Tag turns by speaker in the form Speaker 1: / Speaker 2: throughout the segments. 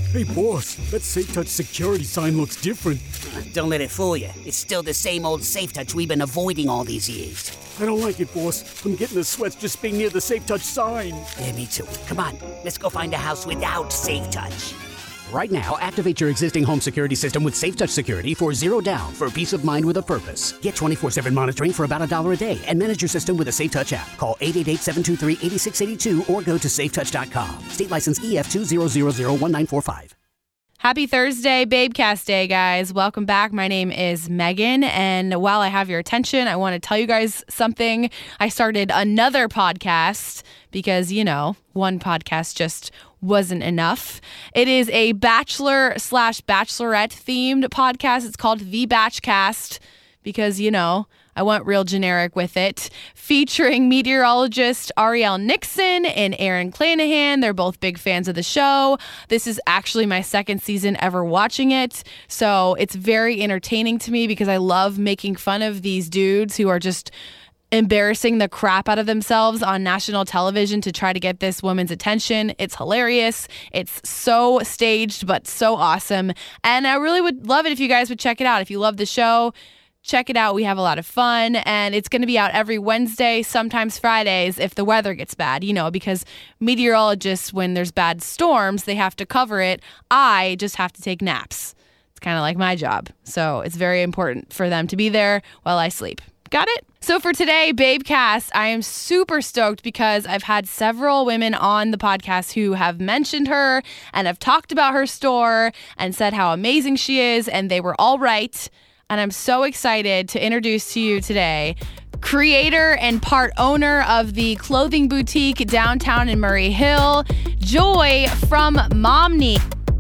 Speaker 1: Hey, boss, that SafeTouch security sign looks different.
Speaker 2: Don't let it fool you. It's still the same old SafeTouch we've been avoiding all these years.
Speaker 1: I don't like it, boss. I'm getting the sweats just being near the SafeTouch sign.
Speaker 2: Yeah, me too. Come on, let's go find a house without SafeTouch. Right now, activate your existing home security system with SafeTouch Security for $0 down for peace of mind with a purpose. Get 24/7 monitoring for about $1 a day and manage your system with a SafeTouch app. Call 888-723-8682 or go to safetouch.com. State license EF20001945.
Speaker 3: Happy Thursday, Babecast Day, guys. Welcome back. My name is Megan, and while I have your attention, I want to tell you guys something. I started another podcast because, one podcast just wasn't enough. It is a bachelor/bachelorette themed podcast. It's called The Batchcast because, I went real generic with it, featuring meteorologist Ariel Nixon and Aaron Clanahan. They're both big fans of the show. This is actually my second season ever watching it, so it's very entertaining to me because I love making fun of these dudes who are just embarrassing the crap out of themselves on national television to try to get this woman's attention. It's hilarious. It's so staged, but so awesome. And I really would love it if you guys would check it out. If you love the show, check it out. We have a lot of fun, and it's going to be out every Wednesday, sometimes Fridays if the weather gets bad, because meteorologists, when there's bad storms, they have to cover it. I just have to take naps. It's kind of like my job. So it's very important for them to be there while I sleep. Got it? So for today, Babecast, I am super stoked because I've had several women on the podcast who have mentioned her and have talked about her store and said how amazing she is, and they were all right. And I'm so excited to introduce to you today creator and part owner of the clothing boutique downtown in Murray Hill, Joy from Momni.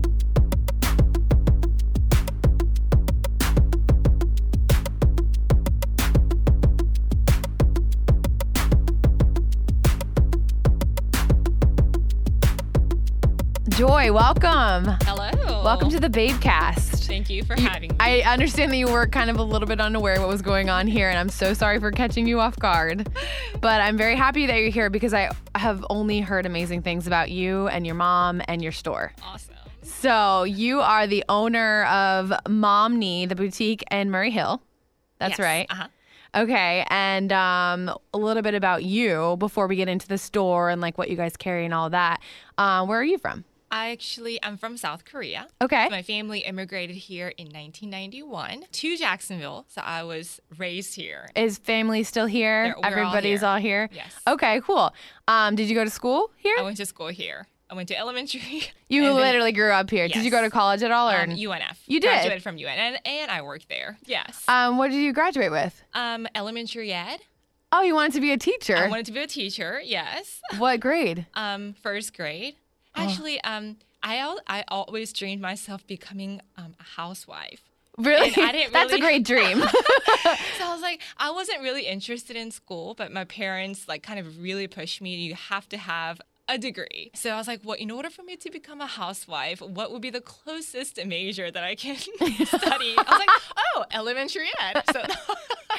Speaker 3: Joy, welcome.
Speaker 4: Hello.
Speaker 3: Welcome to the Babecast.
Speaker 4: Thank you for having me.
Speaker 3: I understand that you were kind of a little bit unaware what was going on here, and I'm so sorry for catching you off guard. But I'm very happy that you're here because I have only heard amazing things about you and your mom and your store.
Speaker 4: Awesome.
Speaker 3: So you are the owner of Momni, the boutique in Murray Hill. That's
Speaker 4: yes.
Speaker 3: right.
Speaker 4: Uh-huh.
Speaker 3: Okay, and a little bit about you before we get into the store and like what you guys carry and all that. Where are you from?
Speaker 4: I'm from South Korea.
Speaker 3: Okay.
Speaker 4: My family immigrated here in 1991 to Jacksonville, so I was raised here.
Speaker 3: Is family still here?
Speaker 4: We're
Speaker 3: Everybody's all here?
Speaker 4: Yes.
Speaker 3: Okay, cool. Did you go to school here?
Speaker 4: I went to school here. I went to elementary.
Speaker 3: You literally grew up here.
Speaker 4: Yes.
Speaker 3: Did you go to college at all? Or
Speaker 4: UNF.
Speaker 3: You did?
Speaker 4: Graduated from UNF, and I worked there. Yes.
Speaker 3: What did you graduate with?
Speaker 4: Elementary ed.
Speaker 3: Oh, you wanted to be a teacher?
Speaker 4: I wanted to be a teacher, yes.
Speaker 3: What grade?
Speaker 4: First grade. Actually, I always dreamed myself becoming a housewife.
Speaker 3: Really?
Speaker 4: And I didn't
Speaker 3: That's a great dream.
Speaker 4: So I was like, I wasn't really interested in school, but my parents kind of really pushed me. You have to have a degree. So I was like, well, in order for me to become a housewife, what would be the closest major that I can study? I was like, oh, elementary ed. So
Speaker 3: oh,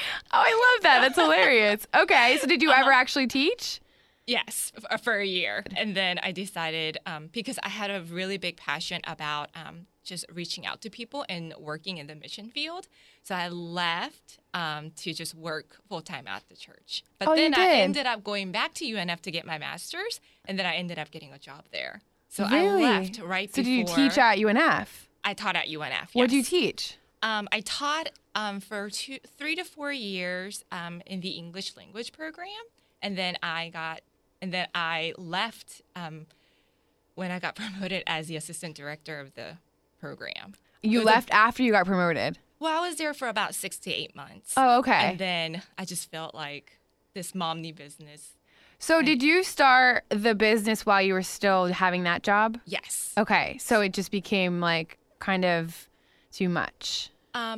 Speaker 3: I love that. That's hilarious. Okay, so did you ever actually teach?
Speaker 4: Yes, for a year. And then I decided, because I had a really big passion about just reaching out to people and working in the mission field. So I left to just work full-time at the church. But then I ended up going back to UNF to get my master's, and then I ended up getting a job there. So
Speaker 3: really?
Speaker 4: I left right before.
Speaker 3: So did you teach at UNF?
Speaker 4: I taught at UNF, yes.
Speaker 3: What did you teach?
Speaker 4: I taught for 3 to 4 years in the English language program, and then I left when I got promoted as the assistant director of the program.
Speaker 3: You left after you got promoted?
Speaker 4: Well, I was there for about 6 to 8 months.
Speaker 3: Oh, okay.
Speaker 4: And then I just felt like this Momni business.
Speaker 3: So did you start the business while you were still having that job?
Speaker 4: Yes.
Speaker 3: Okay. So it just became kind of too much.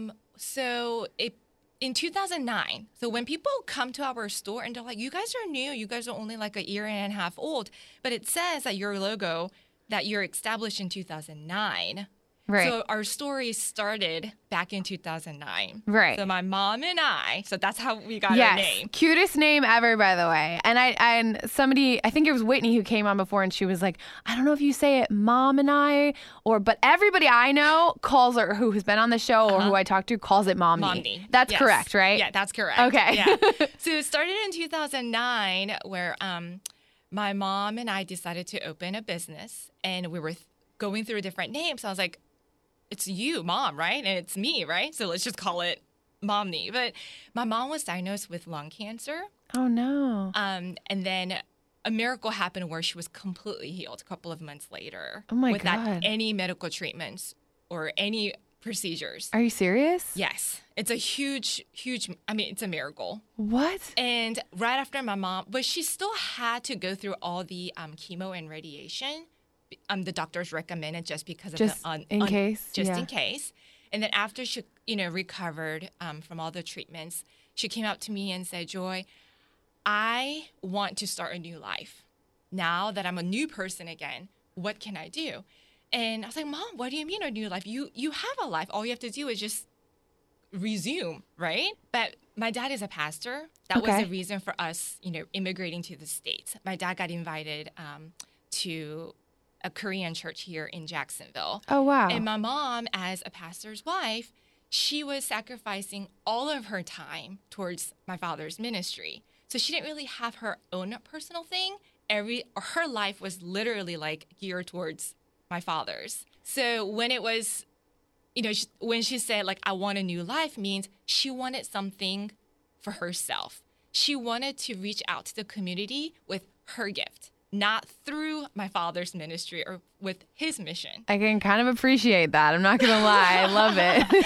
Speaker 4: In 2009, so when people come to our store and they're like, you guys are new, you guys are only a year and a half old, but it says that your logo, that you're established in 2009.
Speaker 3: Right.
Speaker 4: So our story started back in 2009.
Speaker 3: Right.
Speaker 4: So my mom and I, so that's how we got our
Speaker 3: Yes,
Speaker 4: name.
Speaker 3: cutest name ever, by the way. And somebody, I think it was Whitney who came on before, and she was like, I don't know if you say it, Mom and I, but everybody I know calls her, who's been on the show or who I talk to, calls it Momney.
Speaker 4: Momney.
Speaker 3: That's
Speaker 4: Yes.
Speaker 3: correct, right?
Speaker 4: Yeah, that's correct.
Speaker 3: Okay.
Speaker 4: Yeah. So it started in 2009, where my mom and I decided to open a business, and we were going through different names. I was like, it's you, Mom, right? And it's me, right? So let's just call it Momney. But my mom was diagnosed with lung cancer.
Speaker 3: Oh, no.
Speaker 4: And then a miracle happened where she was completely healed a couple of months later.
Speaker 3: Oh, my
Speaker 4: without
Speaker 3: God.
Speaker 4: any medical treatments or any procedures.
Speaker 3: Are you serious?
Speaker 4: Yes. It's a huge, it's a miracle.
Speaker 3: What?
Speaker 4: And right after my mom, but she still had to go through all the chemo and radiation. The doctors recommended just because of
Speaker 3: Just in case?
Speaker 4: Just
Speaker 3: Yeah.
Speaker 4: in case. And then after she, recovered from all the treatments, she came up to me and said, Joy, I want to start a new life. Now that I'm a new person again, what can I do? And I was like, Mom, what do you mean a new life? You have a life. All you have to do is just resume, right? But my dad is a pastor. That was
Speaker 3: Okay.
Speaker 4: the reason for us, immigrating to the States. My dad got invited to a Korean church here in Jacksonville.
Speaker 3: Oh, wow.
Speaker 4: And my mom, as a pastor's wife, she was sacrificing all of her time towards my father's ministry. So she didn't really have her own personal thing. Her life was literally like geared towards my father's. So when it was, when she said like, I want a new life, means she wanted something for herself. She wanted to reach out to the community with her gift, not through my father's ministry or with his mission.
Speaker 3: I can kind of appreciate that. I'm not going to lie. I love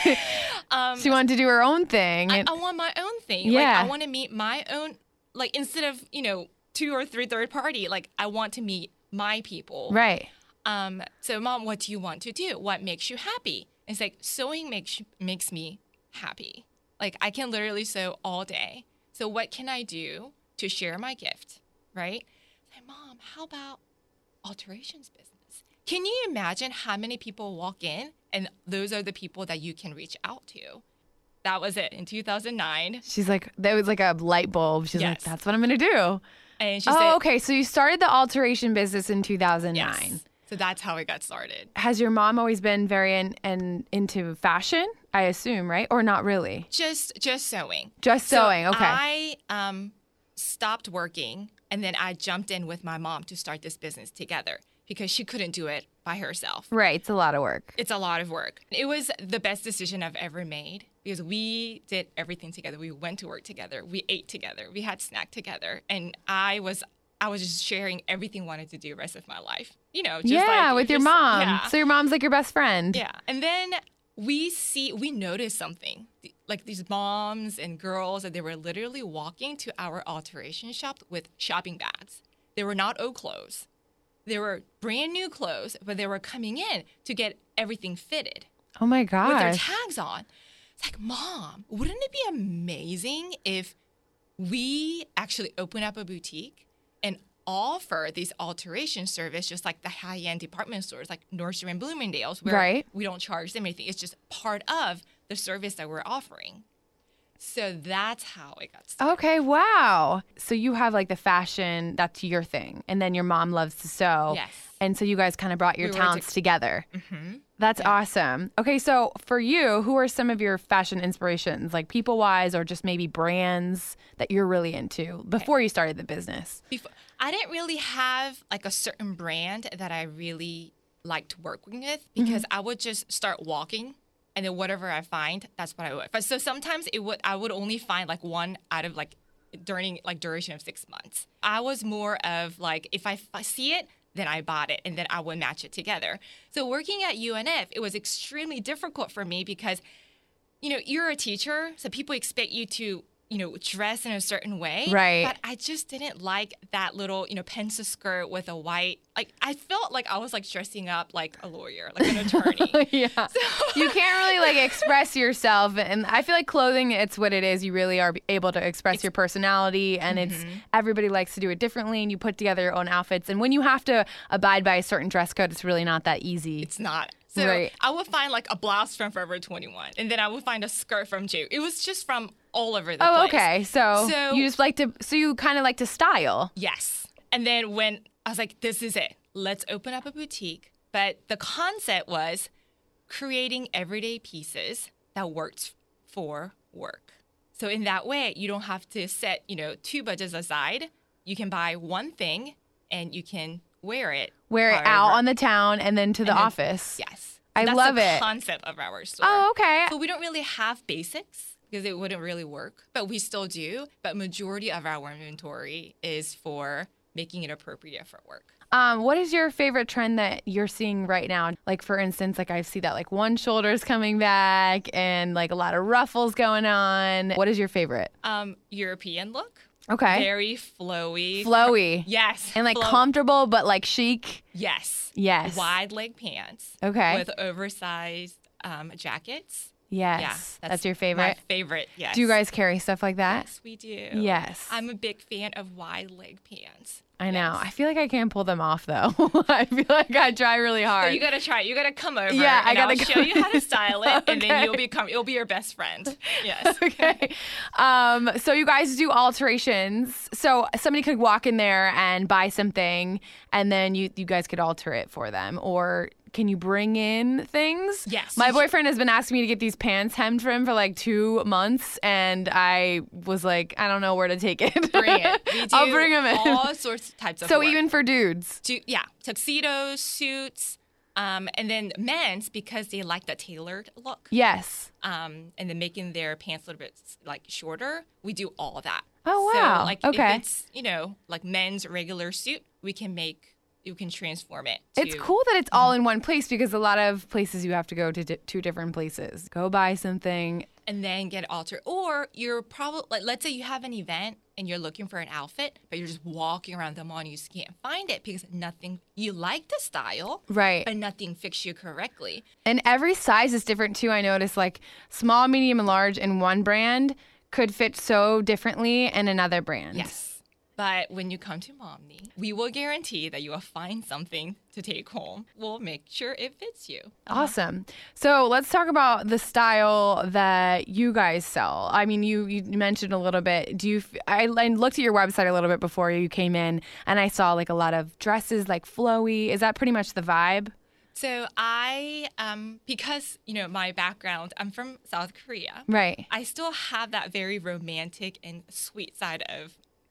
Speaker 3: it. She wanted to do her own thing.
Speaker 4: I want my own thing.
Speaker 3: Yeah.
Speaker 4: Like, I want to meet my own, like, instead of, 2 or 3 third party, like, I want to meet my people.
Speaker 3: Right.
Speaker 4: So, Mom, what do you want to do? What makes you happy? It's like, sewing makes me happy. Like, I can literally sew all day. So what can I do to share my gift, right? Like, Mom, how about alterations business? Can you imagine how many people walk in and those are the people that you can reach out to? That was it in 2009.
Speaker 3: She's like, that was like a light bulb. She's like,
Speaker 4: Yes.
Speaker 3: that's what I'm going to do.
Speaker 4: And she said,
Speaker 3: Okay. So you started the alteration business in 2009.
Speaker 4: yes. So that's how it got started.
Speaker 3: Has your mom always been very into fashion, I assume, right? Or not really?
Speaker 4: Just sewing.
Speaker 3: Just sewing, okay.
Speaker 4: I stopped working and then I jumped in with my mom to start this business together because she couldn't do it by herself.
Speaker 3: Right. It's a lot of work.
Speaker 4: It's a lot of work. It was the best decision I've ever made because we did everything together. We went to work together. We ate together. We had snack together. And I was just sharing everything I wanted to do the rest of my life. Just
Speaker 3: yeah,
Speaker 4: like,
Speaker 3: with your
Speaker 4: just-
Speaker 3: mom.
Speaker 4: Yeah.
Speaker 3: So your mom's like your best friend.
Speaker 4: Yeah. And then we noticed something. Like these moms and girls, that they were literally walking to our alteration shop with shopping bags. They were not old clothes. They were brand new clothes, but they were coming in to get everything fitted
Speaker 3: Oh my
Speaker 4: with their
Speaker 3: gosh.
Speaker 4: tags on. It's like, Mom, wouldn't it be amazing if we actually open up a boutique and offer these alteration service, just like the high-end department stores like Nordstrom and Bloomingdale's, where
Speaker 3: Right.
Speaker 4: we don't charge them anything. It's just part of the service that we're offering. So that's how it got started.
Speaker 3: Okay, wow. So you have like the fashion, that's your thing. And then your mom loves to sew.
Speaker 4: Yes.
Speaker 3: And so you guys kind of brought your
Speaker 4: We were
Speaker 3: talents together. Mm-hmm. That's awesome. Okay, so for you, who are some of your fashion inspirations, like people-wise or just maybe brands that you're really into before you started the business?
Speaker 4: I didn't really have like a certain brand that I really liked working with because I would just start walking and then whatever I find, that's what I would. But so sometimes I would only find like one out of like duration of 6 months. I was more of like, if I see it, then I bought it and then I would match it together. So working at UNF, it was extremely difficult for me because, you're a teacher, so people expect you to, dress in a certain way.
Speaker 3: Right.
Speaker 4: But I just didn't like that little, pencil skirt with a white, like I felt like I was like dressing up like a lawyer, like an attorney.
Speaker 3: Yeah. You can't really like express yourself. And I feel like clothing, it's what it is. You really are able to express your personality and it's everybody likes to do it differently and you put together your own outfits. And when you have to abide by a certain dress code, it's really not that easy.
Speaker 4: It's not. So
Speaker 3: Right.
Speaker 4: I would find like a blouse from Forever 21, and then I would find a skirt from J. It was just from all over the place.
Speaker 3: Oh, okay. So
Speaker 4: So-
Speaker 3: you just you kind of like to style.
Speaker 4: Yes. And then when I was like, this is it, let's open up a boutique. But the concept was creating everyday pieces that worked for work. So in that way, you don't have to set, two budgets aside. You can buy one thing and you can wear it.
Speaker 3: Wear it out on the town and then to the
Speaker 4: And then-
Speaker 3: office.
Speaker 4: Yes.
Speaker 3: I
Speaker 4: That's
Speaker 3: love
Speaker 4: the
Speaker 3: it.
Speaker 4: concept of our store.
Speaker 3: Oh, okay.
Speaker 4: So we don't really have basics because it wouldn't really work, but we still do. But majority of our inventory is for making it appropriate for work.
Speaker 3: What is your favorite trend that you're seeing right now? Like, for instance, like I see that like one shoulder's coming back and like a lot of ruffles going on. What is your favorite?
Speaker 4: European look.
Speaker 3: Okay.
Speaker 4: Very flowy.
Speaker 3: Flowy.
Speaker 4: Yes.
Speaker 3: And like comfortable, but like chic.
Speaker 4: Yes.
Speaker 3: Yes.
Speaker 4: Wide leg pants.
Speaker 3: Okay.
Speaker 4: With oversized jackets.
Speaker 3: Yes.
Speaker 4: Yeah,
Speaker 3: That's your
Speaker 4: My
Speaker 3: favorite?
Speaker 4: favorite, yes.
Speaker 3: Do you guys carry stuff like that?
Speaker 4: Yes, we do.
Speaker 3: Yes.
Speaker 4: I'm a big fan of wide leg pants.
Speaker 3: I know.
Speaker 4: Yes.
Speaker 3: I feel like I can't pull them off though. I feel like I try really
Speaker 4: So
Speaker 3: hard.
Speaker 4: you gotta try it. You gotta come over.
Speaker 3: Yeah, I
Speaker 4: and
Speaker 3: gotta
Speaker 4: I'll show you how to style it, and
Speaker 3: Okay.
Speaker 4: then you'll be your best friend. Yes.
Speaker 3: Okay. So you guys do alterations. So somebody could walk in there and buy something, and then you guys could alter it for them. Or can you bring in things?
Speaker 4: Yes,
Speaker 3: My
Speaker 4: you
Speaker 3: boyfriend has been asking me to get these pants hemmed for him for like 2 months, and I was like, I don't know where to take it.
Speaker 4: Bring it. We do
Speaker 3: I'll bring them in.
Speaker 4: all sorts of types of
Speaker 3: So
Speaker 4: work.
Speaker 3: even for dudes.
Speaker 4: Tuxedos, suits, and then men's because they like the tailored look.
Speaker 3: Yes.
Speaker 4: And then making their pants a little bit like shorter. We do all of that.
Speaker 3: Oh, wow.
Speaker 4: So like
Speaker 3: Okay.
Speaker 4: if it's like men's regular suit, you can transform it.
Speaker 3: It's cool that it's all in one place because a lot of places you have to go to two different places. Go buy something.
Speaker 4: And then get altered. Or you're probably, like, let's say you have an event and you're looking for an outfit, but you're just walking around the mall and you just can't find it because you like the style,
Speaker 3: Right.
Speaker 4: but nothing fits you correctly.
Speaker 3: And every size is different too. I noticed like small, medium, and large in one brand could fit so differently in another brand.
Speaker 4: Yes. But when you come to Momney, we will guarantee that you will find something to take home. We'll make sure it fits you.
Speaker 3: Awesome. So let's talk about the style that you guys sell. I mean, you mentioned a little bit. I looked at your website a little bit before you came in, and I saw like a lot of dresses, like flowy. Is that pretty much the vibe?
Speaker 4: So I, because, my background, I'm from South Korea.
Speaker 3: Right.
Speaker 4: I still have that very romantic and sweet side of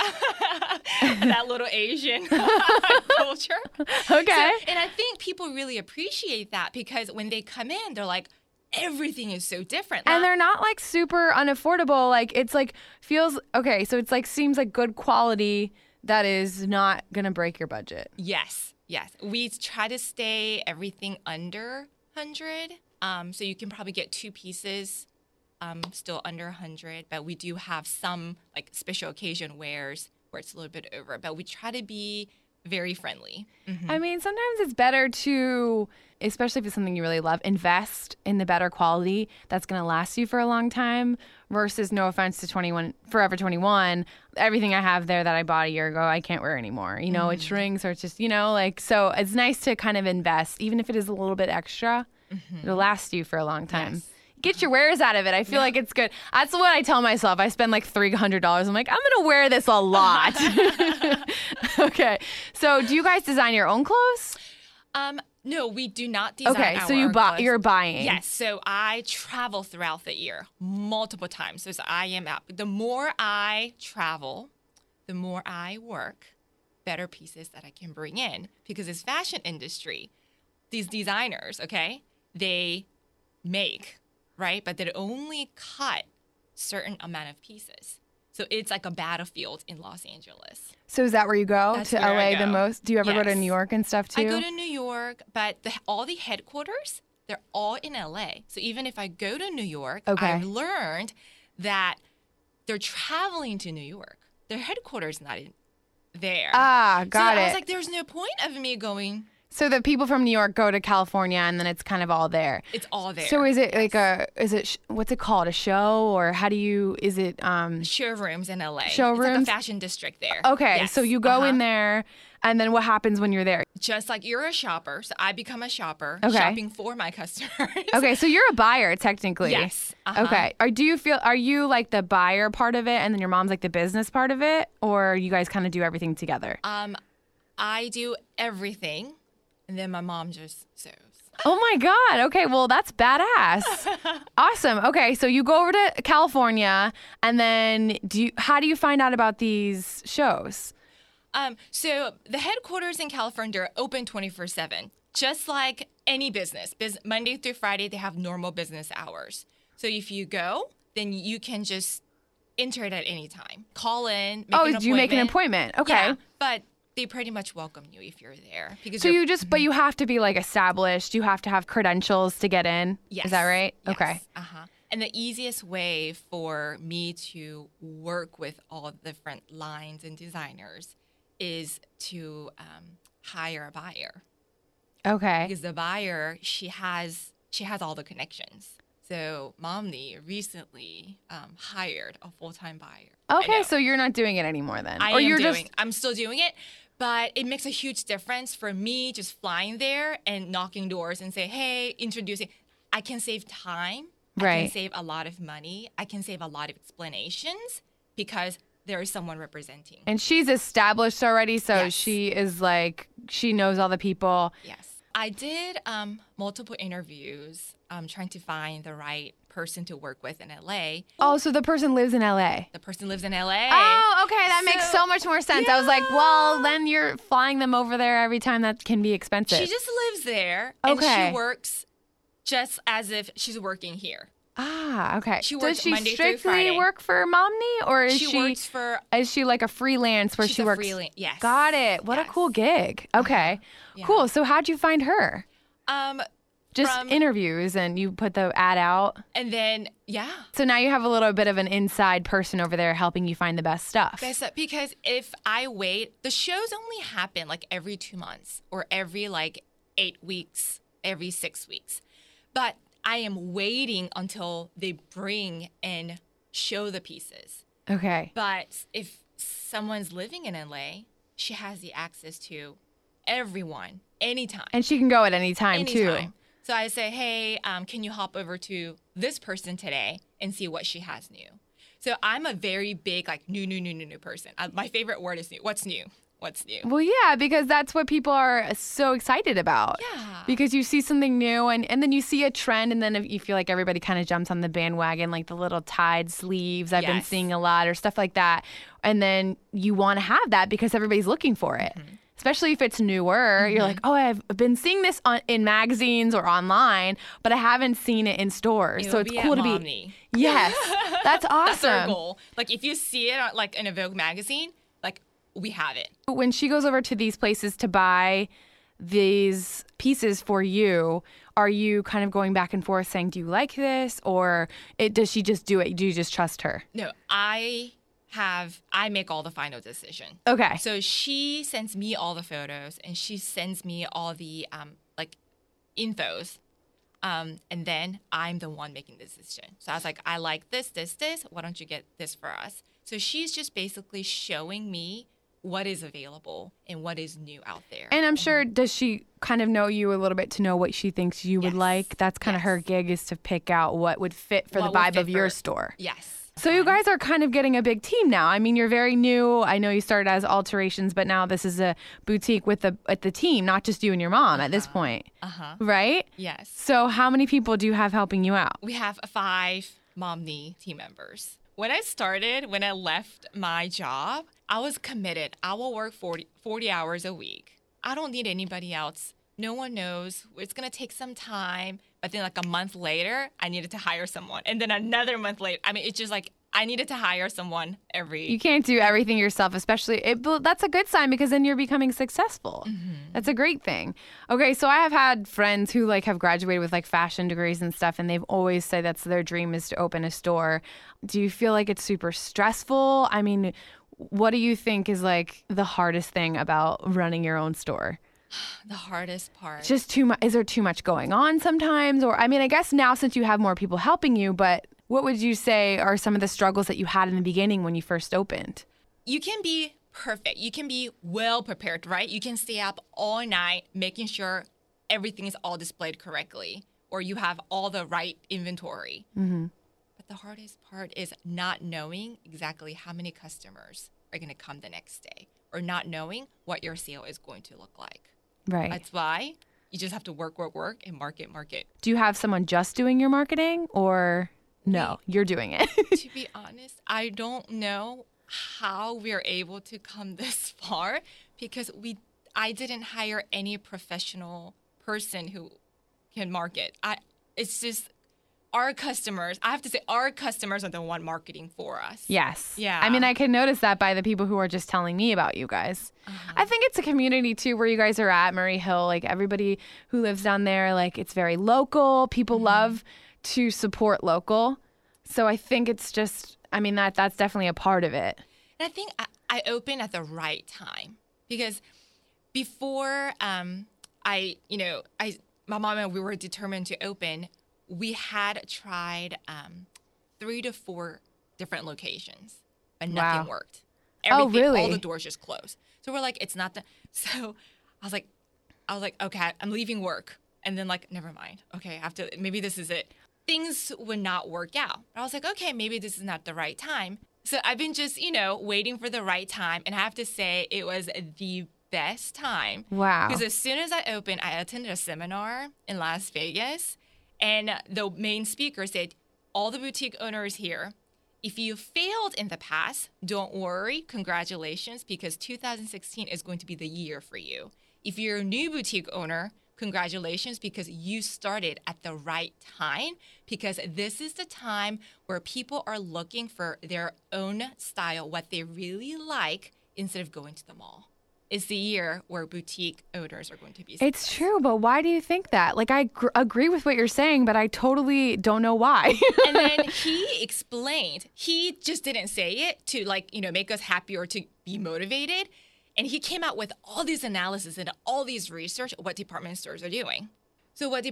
Speaker 4: that little Asian culture.
Speaker 3: Okay.
Speaker 4: And I think people really appreciate that because when they come in, they're like, everything is so different.
Speaker 3: And they're not like super unaffordable. Like it's like feels okay. So it's like seems like good quality that is not gonna break your budget.
Speaker 4: Yes. We try to stay everything under 100. So you can probably get 2 pieces still under 100. But we do have some like special occasion wears where it's a little bit over. But we try to be very friendly.
Speaker 3: I mean, sometimes it's better to, especially if it's something you really love, invest in the better quality that's going to last you for a long time versus, no offense to Forever 21, everything I have there that I bought a year ago, I can't wear anymore. It shrinks or it's just, so it's nice to kind of invest, even if it is a little bit extra, it'll last you for a long time.
Speaker 4: Yes.
Speaker 3: Get your wares out of it. I feel like it's good. That's what I tell myself. I spend like $300. I'm like, I'm going to wear this a lot. Okay. So do you guys design your own clothes?
Speaker 4: No, we do not design
Speaker 3: Okay.
Speaker 4: our
Speaker 3: So
Speaker 4: own clothes.
Speaker 3: you're buying.
Speaker 4: Yes. So I travel throughout the year multiple times. So I am out. The more I travel, the more I work, better pieces that I can bring in. Because it's fashion industry, these designers, okay, they make, right? But they only cut certain amount of pieces. So it's like a battlefield in Los Angeles.
Speaker 3: So is that where you go?
Speaker 4: That's
Speaker 3: to
Speaker 4: where I
Speaker 3: LA the
Speaker 4: go.
Speaker 3: most? Do you ever go to
Speaker 4: Yes.
Speaker 3: New York and stuff too?
Speaker 4: I go to New York, but all the headquarters, they're all in LA. So even if I go to New York,
Speaker 3: Okay.
Speaker 4: I've learned that they're traveling to New York. Their headquarters not in there.
Speaker 3: Got
Speaker 4: so
Speaker 3: it.
Speaker 4: I was like, there's no point of me going.
Speaker 3: So the people from New York go to California and then it's kind of all there.
Speaker 4: It's all there.
Speaker 3: So is it like what's it called? A show or is it
Speaker 4: showrooms in LA. It's like
Speaker 3: Showrooms?
Speaker 4: a fashion district there.
Speaker 3: Okay,
Speaker 4: Yes.
Speaker 3: so you go in there And then what happens when you're there?
Speaker 4: Just like you're a shopper, so I become a shopper,
Speaker 3: Okay.
Speaker 4: shopping for my customers.
Speaker 3: Okay, so you're a buyer technically.
Speaker 4: Yes. Uh-huh.
Speaker 3: Okay. Are you like the buyer part of it and then your mom's like the business part of it, or you guys kind of do everything together?
Speaker 4: I do everything, and then my mom just sews.
Speaker 3: Oh my God. Okay, well that's badass. Awesome. Okay, so you go over to California, and then how do you find out about these shows?
Speaker 4: So the headquarters in California are open 24/7, just like any business. Monday through Friday, they have normal business hours. So if you go, then you can just enter it at any time. Call in.
Speaker 3: Do you make an appointment? Okay.
Speaker 4: Yeah, but they pretty much welcome you if you're there. Because
Speaker 3: So but you have to be like established. You have to have credentials to get in.
Speaker 4: Yes.
Speaker 3: Is that right?
Speaker 4: Yes.
Speaker 3: Okay.
Speaker 4: And the easiest way for me to work with all different lines and designers is to hire a buyer.
Speaker 3: Okay.
Speaker 4: Because the buyer, she has all the connections. So Momni recently hired a full-time buyer.
Speaker 3: Okay, so you're not doing it anymore then?
Speaker 4: I'm still doing it, but it makes a huge difference for me just flying there and knocking doors and say, hey, introducing. I can save time.
Speaker 3: Right.
Speaker 4: I can save a lot of money. I can save a lot of explanations because there is someone representing.
Speaker 3: And she's established already, so
Speaker 4: Yes.
Speaker 3: she knows all the people.
Speaker 4: Yes. I did multiple interviews trying to find the right person to work with in LA.
Speaker 3: Oh, so the person lives in LA.
Speaker 4: The person lives in LA.
Speaker 3: Oh, okay. That makes so much more sense. I was like, well, then you're flying them over there every time. That can be expensive.
Speaker 4: She just lives there. And
Speaker 3: Okay.
Speaker 4: she works just as if she's working here.
Speaker 3: Ah, okay.
Speaker 4: She
Speaker 3: Does
Speaker 4: works
Speaker 3: she
Speaker 4: Monday through
Speaker 3: strictly
Speaker 4: Friday.
Speaker 3: work for Momni, or is
Speaker 4: She works for.
Speaker 3: is she like a freelance where
Speaker 4: She's
Speaker 3: she
Speaker 4: a
Speaker 3: works?
Speaker 4: freelance. Yes.
Speaker 3: Got it. What a
Speaker 4: Yes.
Speaker 3: cool gig. Okay,
Speaker 4: Yeah.
Speaker 3: cool. So how'd you find her? Just
Speaker 4: From-
Speaker 3: interviews, and you put the ad out.
Speaker 4: And then, yeah.
Speaker 3: So now you have a little bit of an inside person over there helping you find the best stuff.
Speaker 4: Because if I wait, the shows only happen like every 2 months or every like 8 weeks, every 6 weeks. But I am waiting until they bring and show the pieces.
Speaker 3: Okay.
Speaker 4: But if someone's living in LA, she has the access to everyone anytime.
Speaker 3: And she can go at any time too.
Speaker 4: Anytime. So I say, hey, can you hop over to this person today and see what she has new? So I'm a very big, like, new person. My favorite word is new. What's new? What's new?
Speaker 3: Well, yeah, because that's what people are so excited about.
Speaker 4: Yeah.
Speaker 3: Because you see something new and then you see a trend, and then if you feel like everybody kind of jumps on the bandwagon, like the little tied sleeves I've been
Speaker 4: Yes.
Speaker 3: seeing a lot, or stuff like that. And then you want to have that because everybody's looking for it.
Speaker 4: Mm-hmm.
Speaker 3: Especially if it's newer, you're like, oh, I've been seeing this in magazines or online, but I haven't seen it in stores. So it's cool to be.
Speaker 4: Momni.
Speaker 3: Yes, that's awesome.
Speaker 4: That's our goal. Like, if you see it like in a Vogue magazine, like, we have it.
Speaker 3: When she goes over to these places to buy these pieces for you, are you kind of going back and forth saying, do you like this? Or does she just do it? Do you just trust her?
Speaker 4: No, I make all the final decision.
Speaker 3: Okay.
Speaker 4: So she sends me all the photos and she sends me all the like infos. And then I'm the one making the decision. So I was like, I like this. Why don't you get this for us? So she's just basically showing me what is available and what is new out there.
Speaker 3: And I'm sure, does she kind of know you a little bit to know what she thinks you would
Speaker 4: Yes.
Speaker 3: like? That's kind of her gig, is to pick out what would fit for
Speaker 4: What
Speaker 3: the
Speaker 4: would
Speaker 3: vibe
Speaker 4: fit
Speaker 3: of your
Speaker 4: for-
Speaker 3: store.
Speaker 4: Yes.
Speaker 3: So you guys are kind of getting a big team now. I mean, you're very new. I know you started as Alterations, but now this is a boutique with the team, not just you and your mom at this point. Right?
Speaker 4: Yes.
Speaker 3: So how many people do you have helping you out?
Speaker 4: We have 5 Momni team members. When I left my job, I was committed. I will work 40 hours a week. I don't need anybody else. No one knows. It's going to take some time. But then like a month later, I needed to hire someone. And then another month later, I mean, it's just like I needed to hire someone every...
Speaker 3: You can't do everything yourself, especially... that's a good sign because then you're becoming successful.
Speaker 4: Mm-hmm.
Speaker 3: That's a great thing. Okay, so I have had friends who like have graduated with like fashion degrees and stuff, and they've always said that's their dream is to open a store. Do you feel like it's super stressful? I mean, what do you think is like the hardest thing about running your own store?
Speaker 4: The hardest part.
Speaker 3: Just too much. Is there too much going on sometimes? Or, I mean, I guess now since you have more people helping you, but what would you say are some of the struggles that you had in the beginning when you first opened?
Speaker 4: You can be perfect. You can be well prepared, right? You can stay up all night making sure everything is all displayed correctly, or you have all the right inventory.
Speaker 3: Mm-hmm.
Speaker 4: But the hardest part is not knowing exactly how many customers are going to come the next day, or not knowing what your sale is going to look like.
Speaker 3: Right.
Speaker 4: That's why you just have to work, and market.
Speaker 3: Do you have someone just doing your marketing, or no, you're doing it?
Speaker 4: To be honest, I don't know how we're able to come this far, because I didn't hire any professional person who can market. It's just our customers. I have to say, our customers are the one marketing for us.
Speaker 3: Yes.
Speaker 4: Yeah.
Speaker 3: I mean, I can notice that by the people who are just telling me about you guys. I think it's a community too where you guys are at, Murray Hill. Like everybody who lives down there, like it's very local. People love to support local. So I think it's just, I mean, that's definitely a part of it.
Speaker 4: And I think I opened at the right time, because before my mom and we were determined to open, we had tried 3 to 4 different locations, but nothing worked.
Speaker 3: Really?
Speaker 4: All the doors just closed. So we're like, it's not the. So I was like, okay, I'm leaving work, and then like, never mind. Okay, I have to. Maybe this is it. Things would not work out. I was like, okay, maybe this is not the right time. So I've been just, waiting for the right time, and I have to say it was the best time.
Speaker 3: Wow.
Speaker 4: Because as soon as I opened, I attended a seminar in Las Vegas. And the main speaker said, all the boutique owners here, if you failed in the past, don't worry, congratulations, because 2016 is going to be the year for you. If you're a new boutique owner, congratulations, because you started at the right time, because this is the time where people are looking for their own style, what they really like, instead of going to the mall. It's the year where boutique owners are going to be successful.
Speaker 3: It's true, but why do you think that? Like, I agree with what you're saying, but I totally don't know why.
Speaker 4: And then he explained, he just didn't say it to make us happy or to be motivated. And he came out with all these analysis and all these research of what department stores are doing. So what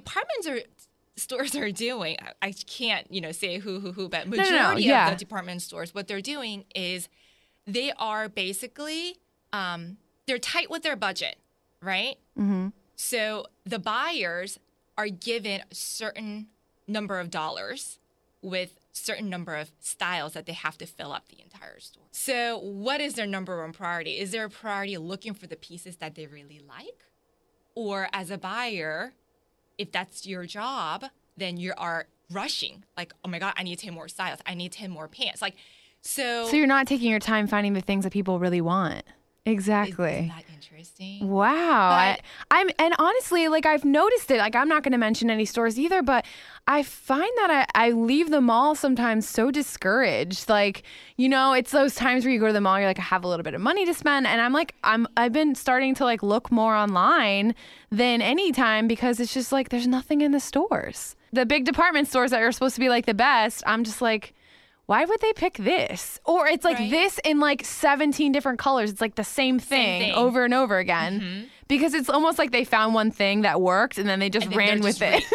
Speaker 4: stores are doing, I can't, say who, but majority of the department stores, what they're doing is they are basically, they're tight with their budget, right?
Speaker 3: Mm-hmm.
Speaker 4: So the buyers are given a certain number of dollars with certain number of styles that they have to fill up the entire store. So what is their number one priority? Is their priority looking for the pieces that they really like? Or as a buyer, if that's your job, then you are rushing. Like, oh my God, I need 10 more styles. I need 10 more pants. So
Speaker 3: you're not taking your time finding the things that people really want. Exactly.
Speaker 4: Isn't that interesting?
Speaker 3: Wow. And honestly, I've noticed it. I'm not going to mention any stores either, but I find that I leave the mall sometimes so discouraged. It's those times where you go to the mall, you're like, I have a little bit of money to spend. And I've been starting to look more online than any time, because it's just there's nothing in the stores. The big department stores that are supposed to be the best, I'm just why would they pick this? Or it's
Speaker 4: right.
Speaker 3: this in 17 different colors. It's the same thing over and over again.
Speaker 4: Mm-hmm.
Speaker 3: Because it's almost like they found one thing that worked and then they just ran with it.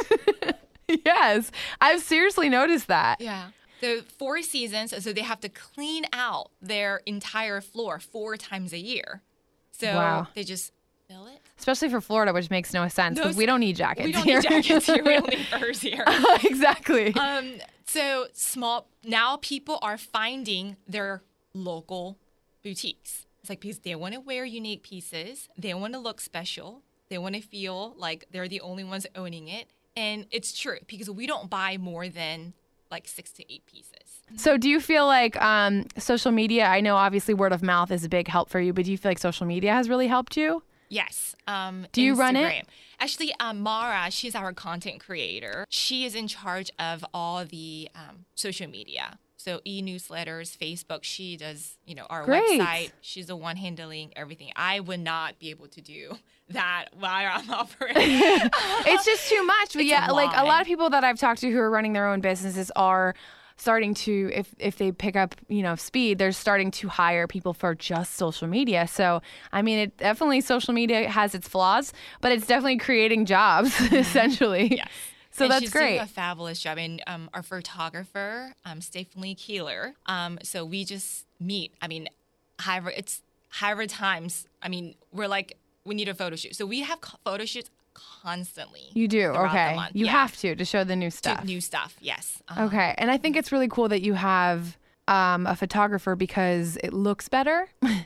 Speaker 3: Yes. I've seriously noticed that.
Speaker 4: Yeah. The 4 seasons, so they have to clean out their entire floor 4 times a year. So they just fill it.
Speaker 3: Especially for Florida, which makes no sense because we don't need jackets
Speaker 4: here.
Speaker 3: We
Speaker 4: don't need jackets here. We only need furs here.
Speaker 3: Exactly.
Speaker 4: So now people are finding their local boutiques. It's because they want to wear unique pieces. They want to look special. They want to feel like they're the only ones owning it. And it's true, because we don't buy more than 6 to 8 pieces.
Speaker 3: So do you feel like social media, I know obviously word of mouth is a big help for you, but do you feel like social media has really helped you?
Speaker 4: Yes.
Speaker 3: Do you run it?
Speaker 4: Actually, Mara, she's our content creator. She is in charge of all the social media. So e-newsletters, Facebook, she does, our website. She's the one handling everything. I would not be able to do that while I'm operating.
Speaker 3: It's just too much. But yeah, a lot of people that I've talked to who are running their own businesses are starting to, if they pick up, speed, they're starting to hire people for just social media. So, it definitely, social media has its flaws, but it's definitely creating jobs, essentially.
Speaker 4: Yes.
Speaker 3: So
Speaker 4: and
Speaker 3: that's
Speaker 4: she's
Speaker 3: great.
Speaker 4: Doing a fabulous job. And our photographer, Stephanie Keeler. So we just meet. However, however times, I mean, we're like, we need a photo shoot. So we have photo shoots constantly.
Speaker 3: You do?
Speaker 4: throughout the
Speaker 3: Okay.
Speaker 4: month.
Speaker 3: You
Speaker 4: Yeah.
Speaker 3: have to show the new stuff.
Speaker 4: New stuff, yes.
Speaker 3: Okay. And I think it's really cool that you have a photographer because it looks better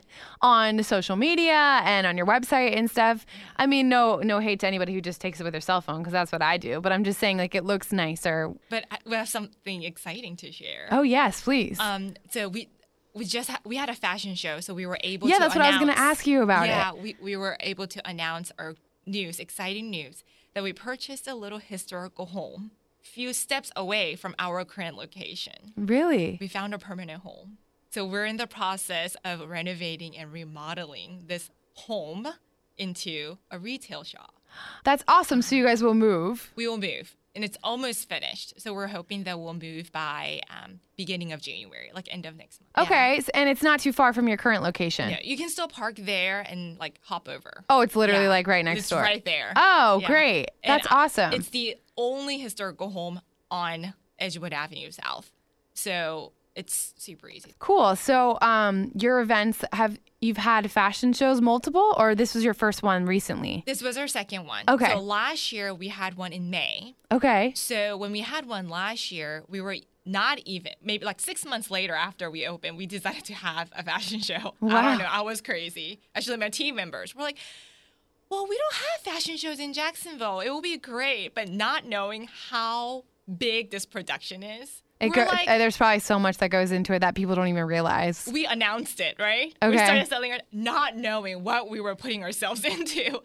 Speaker 3: on social media and on your website and stuff. I mean, no hate to anybody who just takes it with their cell phone because that's what I do. But I'm just saying, like, it looks nicer.
Speaker 4: But we have something exciting to share.
Speaker 3: Oh, yes, please.
Speaker 4: So we had a fashion show, so we were able to
Speaker 3: Yeah, that's what I was going to ask you about
Speaker 4: it. We were able to announce our exciting news, that we purchased a little historical home few steps away from our current location.
Speaker 3: Really?
Speaker 4: We found a permanent home. So we're in the process of renovating and remodeling this home into a retail shop.
Speaker 3: That's awesome. So you guys will move.
Speaker 4: We will move. And it's almost finished. So we're hoping that we'll move by beginning of January, like end of next month.
Speaker 3: Okay. And it's not too far from your current location.
Speaker 4: Yeah, you can still park there and like hop over.
Speaker 3: Oh, it's literally like right next door.
Speaker 4: It's right there.
Speaker 3: Oh,
Speaker 4: Yeah.
Speaker 3: great. That's
Speaker 4: And,
Speaker 3: awesome.
Speaker 4: It's the only historical home on Edgewood Avenue South. So it's super easy.
Speaker 3: Cool. So your events, you've had fashion shows multiple, or this was your first one recently?
Speaker 4: This was our second one.
Speaker 3: Okay.
Speaker 4: So last year we had one in May.
Speaker 3: Okay.
Speaker 4: So when we had one last year, we were not even, maybe like 6 months later after we opened, we decided to have a fashion show.
Speaker 3: Wow.
Speaker 4: I don't know. I was crazy. Actually, my team members were like, well, we don't have fashion shows in Jacksonville. It will be great. But not knowing how big this production is.
Speaker 3: There's probably so much that goes into it that people don't even realize.
Speaker 4: We announced it, right?
Speaker 3: Okay.
Speaker 4: We started selling it, not knowing what we were putting ourselves into.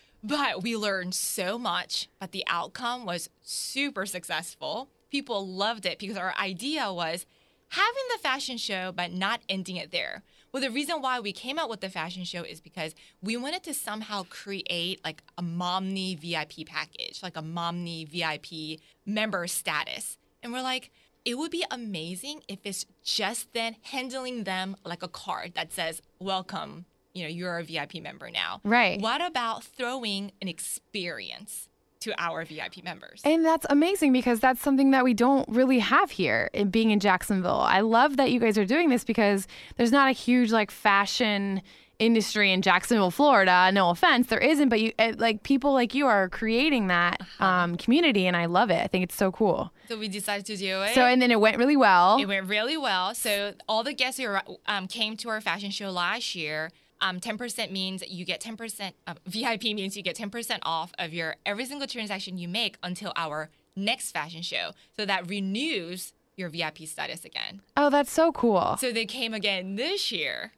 Speaker 4: But we learned so much, but the outcome was super successful. People loved it because our idea was having the fashion show, but not ending it there. Well, the reason why we came out with the fashion show is because we wanted to somehow create like a Momni VIP package, like a Momni VIP member status. And we're like, it would be amazing if it's just then handling them like a card that says, welcome, you're a VIP member now.
Speaker 3: Right.
Speaker 4: What about throwing an experience to our VIP members?
Speaker 3: And that's amazing because that's something that we don't really have here in being in Jacksonville. I love that you guys are doing this because there's not a huge like fashion industry in Jacksonville, Florida. No offense, there isn't, but people like you are creating that community, and I love it. I think it's so cool.
Speaker 4: So we decided to do it.
Speaker 3: So and then it went really well.
Speaker 4: It went really well. So all the guests who came to our fashion show last year. 10% means you get 10%. VIP means you get 10% off of your every single transaction you make until our next fashion show. So that renews your VIP status again.
Speaker 3: Oh, that's so cool.
Speaker 4: So they came again this year.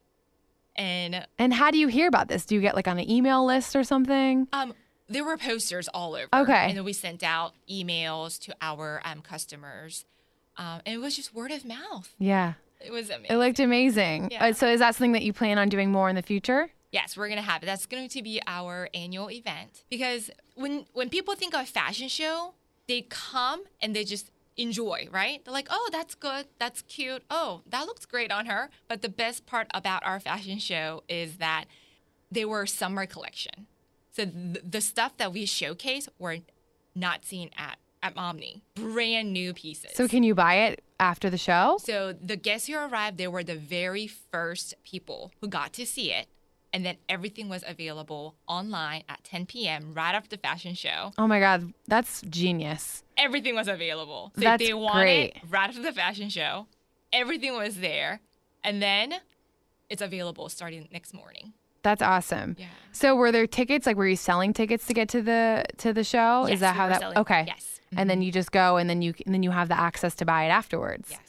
Speaker 4: And
Speaker 3: how do you hear about this? Do you get like on an email list or something?
Speaker 4: There were posters all over.
Speaker 3: Okay.
Speaker 4: And then we sent out emails to our customers. And it was just word of mouth.
Speaker 3: Yeah.
Speaker 4: It was amazing.
Speaker 3: It looked amazing.
Speaker 4: Yeah.
Speaker 3: So is that something that you plan on doing more in the future?
Speaker 4: Yes, we're going to have it. That's going to be our annual event. Because when people think of fashion show, they come and they just enjoy, right? They're like, oh, that's good. That's cute. Oh, that looks great on her. But the best part about our fashion show is that they were summer collection. So the stuff that we showcase were not seen at Momni. Brand new pieces.
Speaker 3: So can you buy it after the show?
Speaker 4: So the guests who arrived, they were the very first people who got to see it. And then everything was available online at 10 p.m. right after the fashion show.
Speaker 3: Oh my God, that's genius.
Speaker 4: Everything was available. So
Speaker 3: That's
Speaker 4: if they wanted
Speaker 3: great.
Speaker 4: right after the fashion show, everything was there. And then it's available starting next morning.
Speaker 3: That's awesome.
Speaker 4: Yeah.
Speaker 3: So were there tickets? Like, were you selling tickets to get to the show?
Speaker 4: Yes,
Speaker 3: Is that
Speaker 4: we
Speaker 3: how
Speaker 4: were
Speaker 3: that?
Speaker 4: selling-
Speaker 3: Okay.
Speaker 4: yes.
Speaker 3: And then you just go, and then you have the access to buy it afterwards.
Speaker 4: Yes.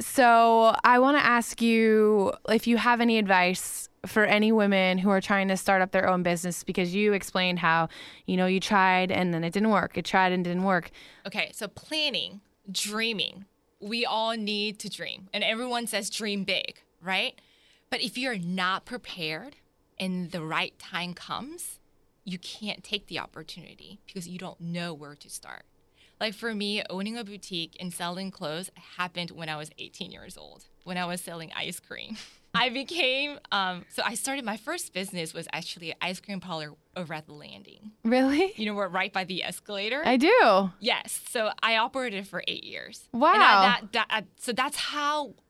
Speaker 3: So I want to ask you if you have any advice for any women who are trying to start up their own business, because you explained how, you tried and then it didn't work. It tried and didn't work.
Speaker 4: Okay, so planning, dreaming. We all need to dream. And everyone says dream big, right? But if you're not prepared and the right time comes, you can't take the opportunity because you don't know where to start. Like for me, owning a boutique and selling clothes happened when I was 18 years old, when I was selling ice cream. I became, so I started, my first business was actually an ice cream parlor over at the Landing.
Speaker 3: Really?
Speaker 4: We're right by the escalator.
Speaker 3: I do.
Speaker 4: Yes. So I operated for 8 years.
Speaker 3: Wow.
Speaker 4: And so that's how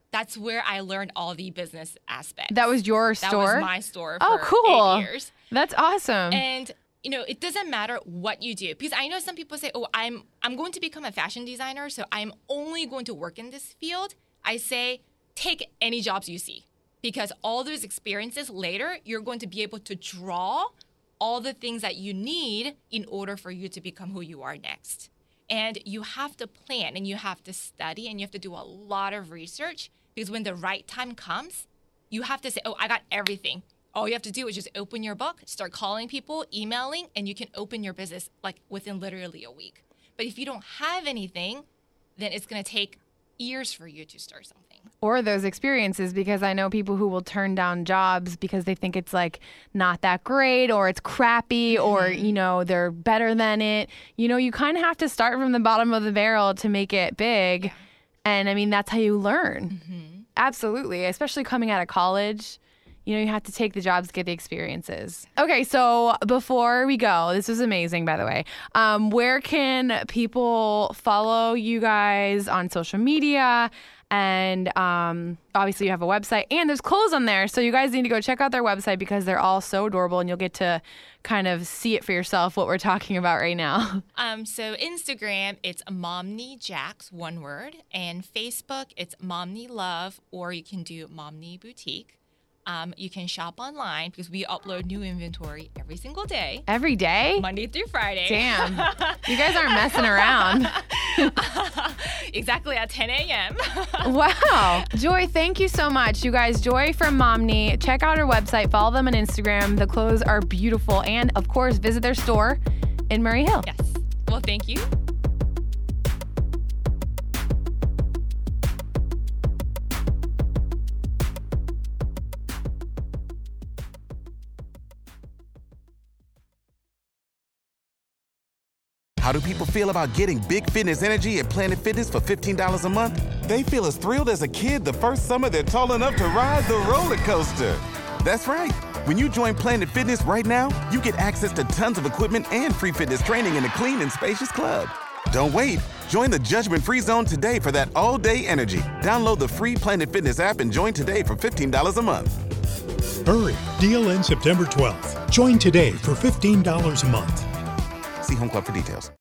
Speaker 4: that's where I learned all the business aspects.
Speaker 3: That was your store?
Speaker 4: That was my store for
Speaker 3: Oh, cool.
Speaker 4: 8 years.
Speaker 3: That's awesome.
Speaker 4: And it doesn't matter what you do, because I know some people say, "Oh, I'm going to become a fashion designer, so I'm only going to work in this field." I say, take any jobs you see, because all those experiences later, you're going to be able to draw all the things that you need in order for you to become who you are next. And you have to plan, and you have to study, and you have to do a lot of research, because when the right time comes, you have to say, "Oh, I got everything." All you have to do is just open your book, start calling people, emailing, and you can open your business like within literally a week. But if you don't have anything, then it's going to take years for you to start something.
Speaker 3: Or those experiences, because I know people who will turn down jobs because they think it's like not that great, or it's crappy, or, they're better than it. You kind of have to start from the bottom of the barrel to make it big. Yeah. And I mean, that's how you learn. Mm-hmm. Absolutely. Especially coming out of college. You have to take the jobs to get the experiences. Okay, so before we go, this was amazing, by the way. Where can people follow you guys on social media? And obviously you have a website, and there's clothes on there. So you guys need to go check out their website, because they're all so adorable, and you'll get to kind of see it for yourself what we're talking about right now.
Speaker 4: So Instagram, it's MomniJax, one word. And Facebook, it's Momni Love, or you can do Momni Boutique. You can shop online, because we upload new inventory every single day.
Speaker 3: Every day?
Speaker 4: Monday through Friday.
Speaker 3: Damn. You guys aren't messing around.
Speaker 4: Exactly at 10 a.m.
Speaker 3: Wow. Joy, thank you so much. You guys, Joy from Momni. Check out her website. Follow them on Instagram. The clothes are beautiful. And, of course, visit their store in Murray Hill.
Speaker 4: Yes. Well, thank you.
Speaker 5: How do people feel about getting big fitness energy at Planet Fitness for $15 a month? They feel as thrilled as a kid the first summer they're tall enough to ride the roller coaster. That's right. When you join Planet Fitness right now, you get access to tons of equipment and free fitness training in a clean and spacious club. Don't wait. Join the judgment-free zone today for that all-day energy. Download the free Planet Fitness app and join today for $15 a month.
Speaker 6: Hurry. Deal ends September 12th. Join today for $15 a month.
Speaker 5: See Home Club for details.